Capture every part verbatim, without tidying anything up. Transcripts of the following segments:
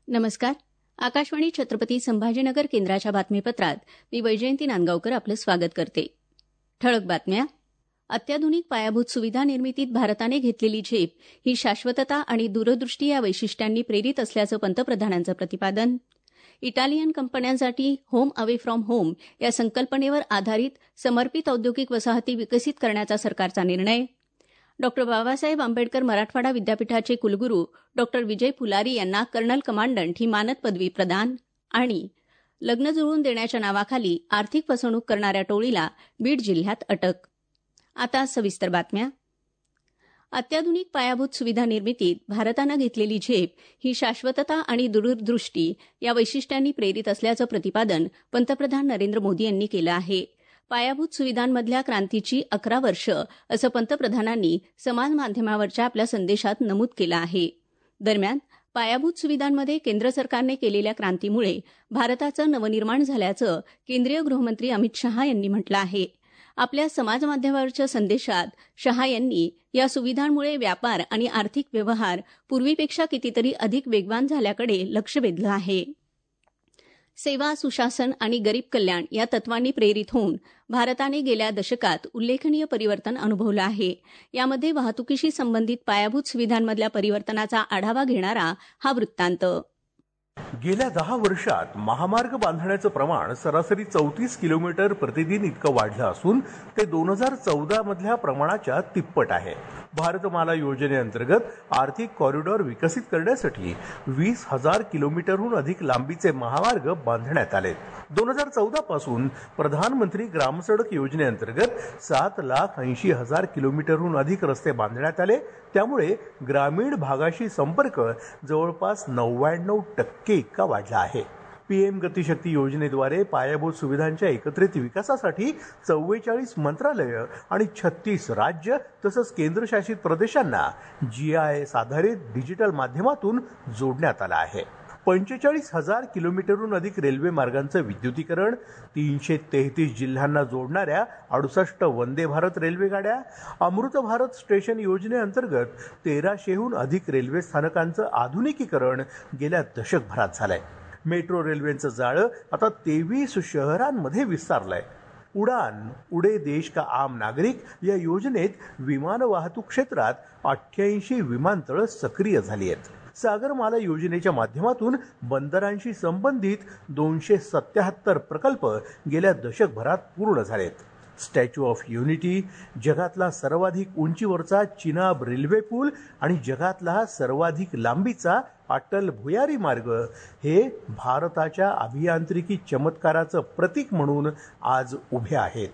नमस्कार. आकाशवाणी छत्रपती संभाजीनगर केंद्राच्या बातमीपत्रात मी वैजयंती नांदगावकर आपलं स्वागत करते. ठळक बातम्या. अत्याधुनिक पायाभूत सुविधा निर्मितीत भारताने घेतलेली झेप ही शाश्वतता आणि दूरदृष्टी या वैशिष्ट्यांनी प्रेरित असल्याचं पंतप्रधानांचं प्रतिपादन. इटालियन कंपन्यांसाठी होम अवे फ्रॉम होम या संकल्पनेवर आधारित समर्पित औद्योगिक वसाहती विकसित करण्याचा सरकारचा निर्णय. डॉ बाबासाहेब आंबेडकर मराठवाडा विद्यापीठाचे कुलगुरू डॉ विजय फुलारी यांना कर्नल कमांडंट ही मानद पदवी प्रदान. आणि लग्न जुळवून देण्याच्या नावाखाली आर्थिक फसवणूक करणाऱ्या टोळीला बीड जिल्ह्यात अटक. आता सविस्तर बातम्या. अत्याधुनिक पायाभूत सुविधा निर्मितीत भारतानं घेतलेली झेप ही शाश्वतता आणि दूरदृष्टी या वैशिष्ट्यांनी प्रेरित असल्याचं प्रतिपादन पंतप्रधान नरेंद्र मोदी यांनी केलं आहे. पायाभूत सुविधांमधल्या क्रांतीची अकरा वर्ष असं पंतप्रधानांनी समाज माध्यमावरच्या आपल्या संदेशात नमूद केलं आहे. दरम्यान पायाभूत सुविधांमध्ये केंद्र सरकारने केलेल्या क्रांतीमुळे भारताचं नवनिर्माण झाल्याचं केंद्रीय गृहमंत्री अमित शहा यांनी म्हटलं आहे. आपल्या समाजमाध्यमावरच्या संदेशात शहा यांनी या सुविधांमुळे व्यापार आणि आर्थिक व्यवहार पूर्वीपेक्षा कितीतरी अधिक वेगवान झाल्याकडे लक्ष वेधलं आहे. सेवा, सुशासन आणि गरीब कल्याण या तत्वांनी प्रेरित होऊन भारताने गेल्या दशकात उल्लेखनीय परिवर्तन अनुभवलं आहे. यामध्ये वाहतुकीशी संबंधित पायाभूत सुविधांमधल्या परिवर्तनाचा आढावा घेणारा हा वृत्तांत. गेल्या दहा वर्षात महामार्ग बांधण्याचं प्रमाण सरासरी चौतीस किलोमीटर प्रतिदिन इतकं वाढलं असून ते दोन हजार चौदा मधल्या प्रमाणाच्या तिप्पट आहे. भारतमाला योजनेअंतर्गत आर्थिक कॉरिडॉर विकसित करण्यासाठी वीस हजार किलोमीटरहून अधिक लांबीचे महामार्ग बांधण्यात आले. दोन हजार चौदा पासून प्रधानमंत्री ग्रामसडक योजनेअंतर्गत सात लाख ऐंशी हजार किलोमीटरहून अधिक रस्ते बांधण्यात आले. त्यामुळे ग्रामीण भागाशी संपर्क जवळपास नव्याण्णव टक्के इतका वाढला आहे. पीएम गतिशक्ती योजनेद्वारे पायाभूत सुविधांच्या एकत्रित विकासासाठी चव्वेचाळीस मंत्रालय आणि छत्तीस राज्य तसंच केंद्रशासित प्रदेशांना जीआयएस आधारित डिजिटल माध्यमातून जोडण्यात आलं आहे. पंचेचाळीस हजार किलोमीटरहून अधिक रेल्वे मार्गांचं विद्युतीकरण, तीनशे तेहतीस जिल्ह्यांना जोडणाऱ्या अडुसष्ट वंदे भारत रेल्वे गाड्या, अमृत भारत स्टेशन योजनेअंतर्गत तेराशेहून अधिक रेल्वे स्थानकांचं आधुनिकीकरण गेल्या दशकभरात झालंय. मेट्रो रेल्वेचं जाळं आता तेवीस शहरांमध्ये विस्तारलंय. उडान, उडे देश का आम नागरिक या योजनेत विमान वाहतूक क्षेत्रात अठ्ठ्याऐंशी विमानतळं सक्रिय झाली आहेत. सागरमाला योजनेच्या माध्यमातून बंदरांशी संबंधित दोनशे सत्याहत्तर प्रकल्प गेल्या दशकभरात पूर्ण झालेत. स्टॅच्यू ऑफ युनिटी, जगातला सर्वाधिक उंचीवरचा चिनाब रेल्वे पूल आणि जगातला सर्वाधिक लांबीचा अटल भुयारी मार्ग हे भारताच्या अभियांत्रिकी चमत्काराचं प्रतीक म्हणून आज उभे आहेत.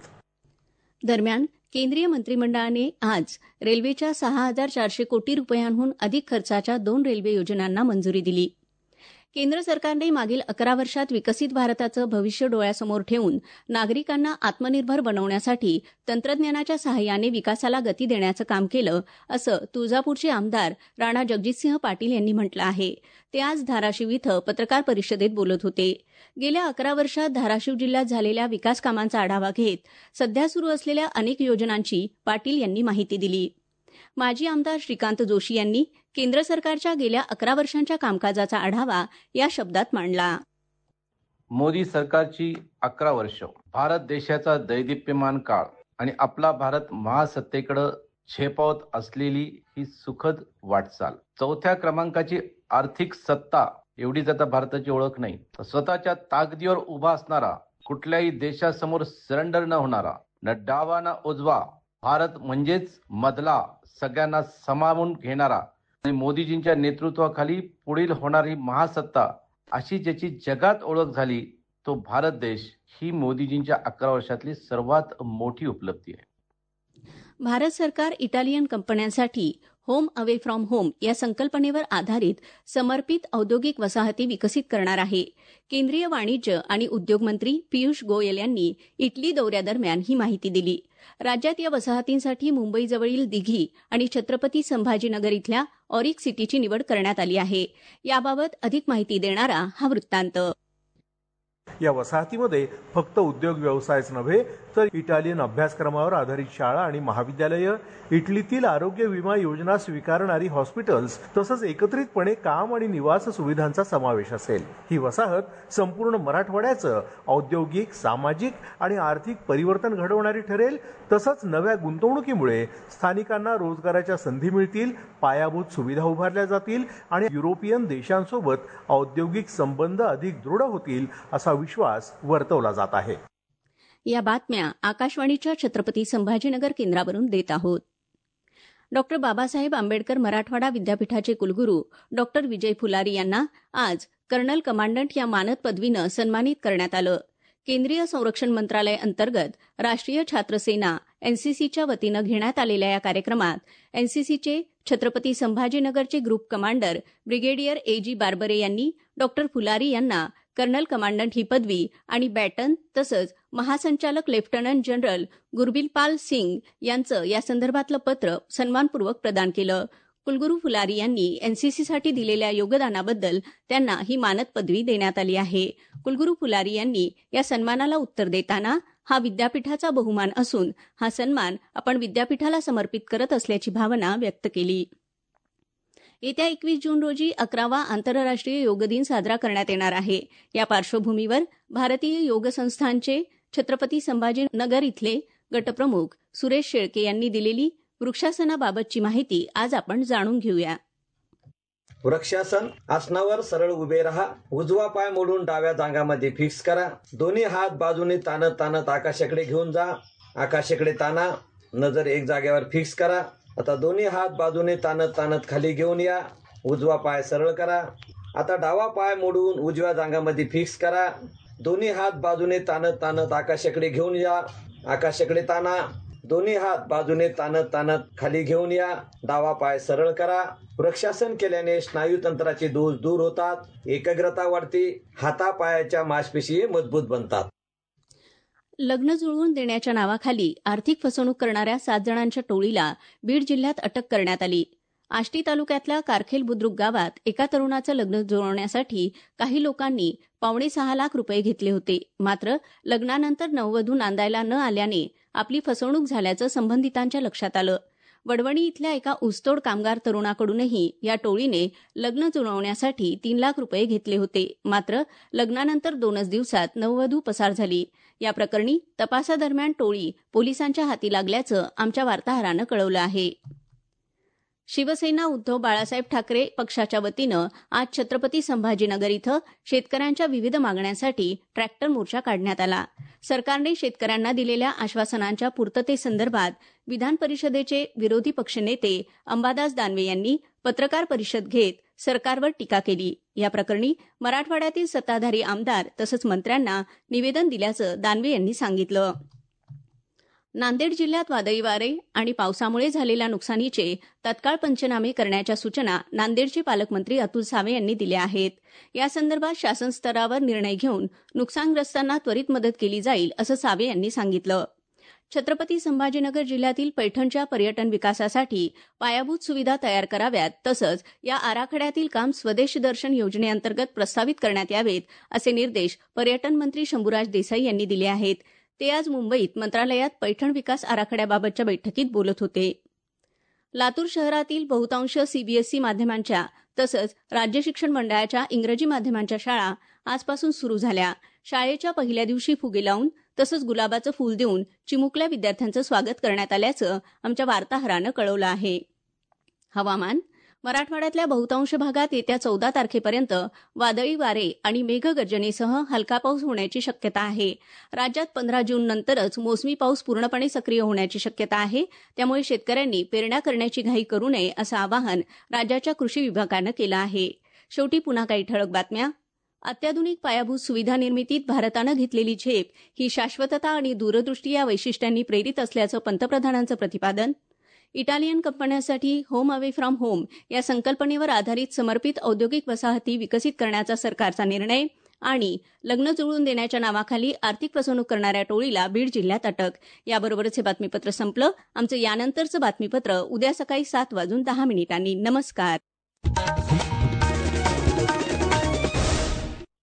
दरम्यान केंद्रीय मंत्रिमंडळाने आज रेल्वेच्या सहा हजार चारशे कोटी रुपयांहून अधिक खर्चाच्या दोन रेल्वे योजनांना मंजुरी दिली. केंद्र सरकारने मागील अकरा वर्षात विकसित भारताचं भविष्य डोळ्यासमोर ठेवून नागरिकांना आत्मनिर्भर बनवण्यासाठी तंत्रज्ञानाच्या सहाय्याने विकासाला गती देण्याचं काम केलं, असं तुळजापूरचे आमदार राणा जगजितसिंह पाटील यांनी म्हटलं आहे. ते आज धाराशिव इथं पत्रकार परिषदेत बोलत होते. गेल्या अकरा वर्षात धाराशिव जिल्ह्यात झालेल्या विकास कामांचा आढावा घेत सध्या सुरू असलेल्या अनेक योजनांची पाटील यांनी माहिती दिली. माजी आमदार श्रीकांत जोशी यांनी केंद्र सरकारच्या गेल्या अकरा वर्षांच्या कामकाजाचा आढावा या शब्दात मांडला. मोदी सरकारची अकरा वर्ष, भारत देशाचा दैदिप्यमान काळ आणि आपला भारत महासत्तेकडे झेपावत असलेली ही सुखद वाटचाल. चौथ्या क्रमांकाची आर्थिक सत्ता एवढीच आता भारताची ओळख नाही. स्वतःच्या ताकदीवर उभा असणारा, कुठल्याही देशासमोर सरेंडर न होणारा, न डावा न उजवा, भारत म्हणजेच मधला, सगळ्यांना सामावून घेणारा आणि मोदीजींच्या नेतृत्वाखाली पुढील होणारी महासत्ता अशी ज्याची जगात ओळख झाली तो भारत देश ही मोदीजींच्या अकरा वर्षातली सर्वात मोठी उपलब्धी आहे. भारत सरकार इटालियन कंपन्यांसाठी होम अवे फ्रॉम होम या संकल्पनेवर आधारित समर्पित औद्योगिक वसाहती विकसित करणार आहे. केंद्रीय वाणिज्य आणि उद्योग मंत्री पियुष गोयल यांनी इटली दौऱ्यादरम्यान ही माहिती दिली. राज्यात या वसाहतींसाठी मुंबईजवळील दिघी आणि छत्रपती संभाजीनगर इथल्या ऑरिक सिटीची निवड करण्यात आली आहे. याबाबत अधिक माहिती देणारा हा वृत्तांत. या वसाहतीमध्ये फक्त उद्योग व्यवसायच नव्हे तर इटालियन अभ्यासक्रमावर आधारित शाळा आणि महाविद्यालयं, इटलीतील आरोग्य विमा योजना स्वीकारणारी हॉस्पिटल्स तसंच एकत्रितपणे काम आणि निवास सुविधांचा समावेश असेल. ही वसाहत संपूर्ण मराठवाड्याचं औद्योगिक, सामाजिक आणि आर्थिक परिवर्तन घडवणारी ठरेल. तसंच नव्या गुंतवणुकीमुळे स्थानिकांना रोजगाराच्या संधी मिळतील, पायाभूत सुविधा उभारल्या जातील आणि युरोपियन देशांसोबत औद्योगिक संबंध अधिक दृढ होतील असा विश्वास वर्तवला जात आहे. या बातम्या आकाशवाणीच्या छत्रपती संभाजीनगर केंद्रावरून देत आहोत. डॉक्टर बाबासाहेब आंबेडकर मराठवाडा विद्यापीठाचे कुलगुरू डॉक्टर विजय फुलारी यांना आज कर्नल कमांडंट या मानद पदवीनं सन्मानित करण्यात आलं. केंद्रीय संरक्षण मंत्रालय अंतर्गत राष्ट्रीय छात्र सेना एनसीसीच्या वतीनं घेण्यात आलेल्या या कार्यक्रमात एनसीसीचे छत्रपती संभाजीनगरचे group commander brigadier A G Barbare यांनी डॉक्टर फुलारी यांना कर्नल कमांडंट ही पदवी आणि बॅटन तसंच महासंचालक लेफ्टनंट जनरल गुरबिलपाल सिंग यांचं या संदर्भातलं पत्र सन्मानपूर्वक प्रदान केलं. कुलगुरू फुलारी यांनी एनसीसीसाठी दिलेल्या योगदानाबद्दल त्यांना ही मानद पदवी देण्यात आली आहे. कुलगुरू फुलारी यांनी या सन्मानाला उत्तर देताना हा विद्यापीठाचा बहुमान असून हा सन्मान आपण विद्यापीठाला समर्पित करत असल्याची भावना व्यक्त केली. येत्या एकवीस जून रोजी अकरावा आंतरराष्ट्रीय योग दिन साजरा करण्यात येणार आहे. या पार्श्वभूमीवर भारतीय योग संस्थानचे छत्रपती संभाजीनगर इथले गटप्रमुख सुरेश शेळके यांनी दिलेली वृक्षासनाबाबतची माहिती आज आपण जाणून घेऊया. वृक्षासन आसनावर सरळ उभे राहा. उजवा पाय मोडून डाव्या जांघामध्ये फिक्स करा. दोन्ही हात बाजूने ताणत ताणत आकाशाकडे घेऊन जा. आकाशाकडे ताणा. नजर एक जागेवर फिक्स करा. आता दोन्ही हात बाजूने ताणत ताणत खाली घेऊन या. उजवा पाय सरळ करा. आता डावा पाय मोडून उजव्या जांघामध्ये फिक्स करा. दोन्ही हात बाजूने ताणत ताणत आकाशाकडे घेऊन या. आकाशाकडे ताणा. दोन्ही हात बाजूने ताणत ताणत खाली घेऊन या. डावा पाय सरळ करा. वृक्षासन केल्याने स्नायूतंत्राचे दोष दूर होतात, एकाग्रता वाढते, हातापायाच्या मांसपेशी मजबूत बनतात. लग्न जुळवून देण्याच्या नावाखाली आर्थिक फसवणूक करणाऱ्या सात जणांच्या टोळीला बीड जिल्ह्यात अटक करण्यात आली. आष्टी तालुक्यातल्या कारखेल बुद्रुक गावात एका तरुणाचं लग्न जुळवण्यासाठी काही लोकांनी पावणे सहा लाख रुपये घेतले होते. मात्र लग्नानंतर नववधू नांदायला न आल्याने आपली फसवणूक झाल्याचं संबंधितांच्या लक्षात आलं. वडवणी इथल्या एका ऊसतोड कामगार तरुणाकडूनही या टोळीने लग्न जुळवण्यासाठी तीन लाख रुपये घेतले होते. मात्र लग्नानंतर दोनच दिवसात नववधू पसार झाली. या प्रकरणी तपासादरम्यान टोळी पोलिसांच्या हाती लागल्याचं आमच्या वार्ताहरानं कळवलं आहे. शिवसेना उद्धव बाळासाहेब ठाकरे पक्षाच्या वतीनं आज छत्रपती संभाजीनगर इथं शेतकऱ्यांच्या विविध मागण्यांसाठी ट्रॅक्टर मोर्चा काढण्यात आला. सरकारने शेतकऱ्यांना दिलेल्या आश्वासनांच्या पूर्ततेसंदर्भात विधान परिषदेचे विरोधी पक्षनेते अंबादास दानवे यांनी पत्रकार परिषद घेत सरकारवर टीका केली. या प्रकरणी मराठवाड्यातील सत्ताधारी आमदार तसंच मंत्र्यांना निवेदन दिल्याचं दानवे यांनी सांगितलं. नांदेड जिल्ह्यात वादळी वारे आणि पावसामुळे झालेल्या नुकसानीचे तत्काळ पंचनामे करण्याच्या सूचना नांदेडचे पालकमंत्री अतुल सावे यांनी दिल्या आहेत. यासंदर्भात शासन स्तरावर निर्णय घेऊन नुकसानग्रस्तांना त्वरित मदत केली जाईल असं सावे यांनी सांगितलं. छत्रपती संभाजीनगर जिल्ह्यातील पैठणच्या पर्यटन विकासासाठी पायाभूत सुविधा तयार कराव्यात तसंच या आराखड्यातील काम स्वदेश दर्शन योजनेअंतर्गत प्रस्तावित करण्यात यावेत असे निर्देश पर्यटन मंत्री शंभूराज देसाई यांनी दिले आहेत. ते आज मुंबईत मंत्रालयात पैठण विकास आराखड्याबाबतच्या बैठकीत बोलत होते. लातूर शहरातील बहुतांश सीबीएसई माध्यमांच्या तसंच राज्य शिक्षण मंडळाच्या इंग्रजी माध्यमांच्या शाळा आजपासून सुरू झाल्या. शाळेच्या पहिल्या दिवशी फुगे लावून तसंच गुलाबाचं फूल देऊन चिमुकल्या विद्यार्थ्यांचं स्वागत करण्यात आल्याचं आमच्या वार्ताहरानं कळवलं आहे. हवामान. मराठवाड्यातल्या बहुतांश भागात येत्या चौदा तारखेपर्यंत वादळी वारे आणि मेघगर्जनेसह हलका पाऊस होण्याची शक्यता आहे. राज्यात पंधरा जून नंतरच मोसमी पाऊस पूर्णपणे सक्रिय होण्याची शक्यता आहे. त्यामुळे शेतकऱ्यांनी पेरण्या करण्याची घाई करू नये असं आवाहन राज्याच्या कृषी विभागानं केलं आहे. शेवटी पुन्हा काही ठळक बातम्या. अत्याधुनिक पायाभूत सुविधा निर्मितीत भारतानं घेतलेली झेप ही शाश्वतता आणि दूरदृष्टी या वैशिष्ट्यांनी प्रेरित असल्याचं पंतप्रधानांचं प्रतिपादन. इटालियन कंपन्यांसाठी होम अवे फ्रॉम होम या संकल्पनेवर आधारित समर्पित औद्योगिक वसाहती विकसित करण्याचा सरकारचा निर्णय. आणि लग्न जुळवून देण्याच्या नावाखाली आर्थिक फसवणूक करणाऱ्या टोळीला बीड जिल्ह्यात अटक. याबरोबरच हे बातमीपत्र संपलं. आमचं यानंतरचं बातमीपत्र उद्या सकाळी सात वाजून दहा मिनिटांनी. नमस्कार.